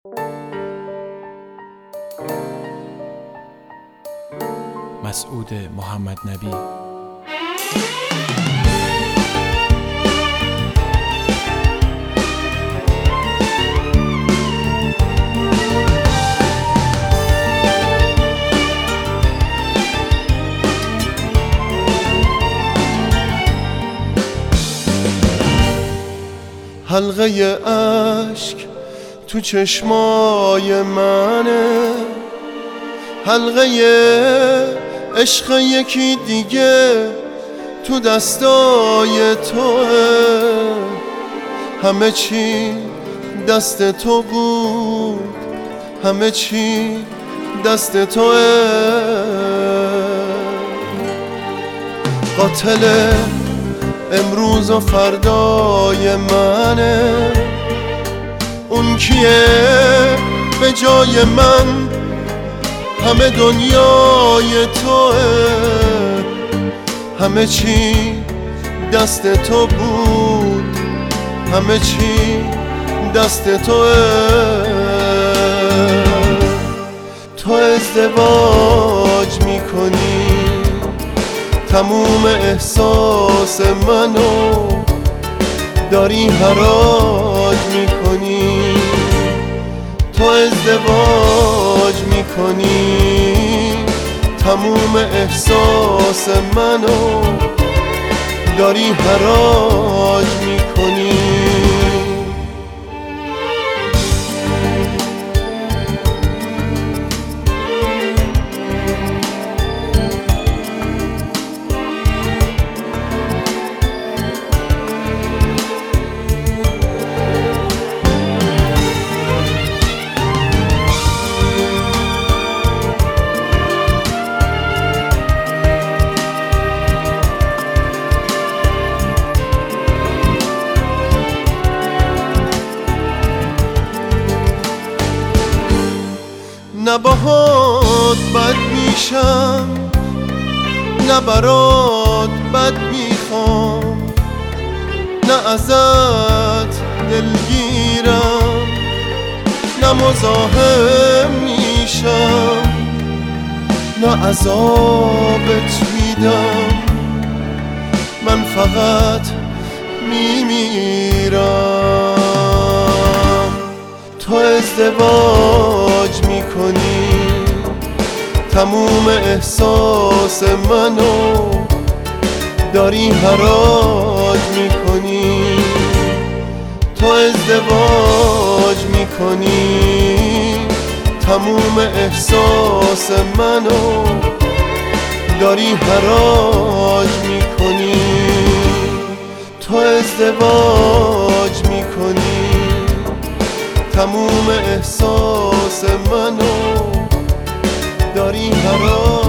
مسعود محمد نبی. حلقه اشک تو چشمای منه، حلقه عشق یکی دیگه تو دستای توه. همه چی دست تو بود، همه چی دست توه. قاتل امروز و فردای منه، اون کیه به جای من؟ همه دنیای توه، همه چی دست تو بود، همه چی دست توه. تو ازدواج میکنی، تموم احساس منو داری حراج میکنی. تو ازدواج میکنی، تموم احساس منو داری حراج میکنی. نه باهات بد میشم، نه برات بد میخوام، نه ازت دلگیرم، نه مزاحم میشم، نه عذابت میدم، من فقط میمیرم. تو ازدواج میکنی، تموم احساس منو داری حراج میکنی. تو ازدواج میکنی، تموم احساس منو داری حراج میکنی. تو ازدواج میکنی، تموم احساس منو داری حراج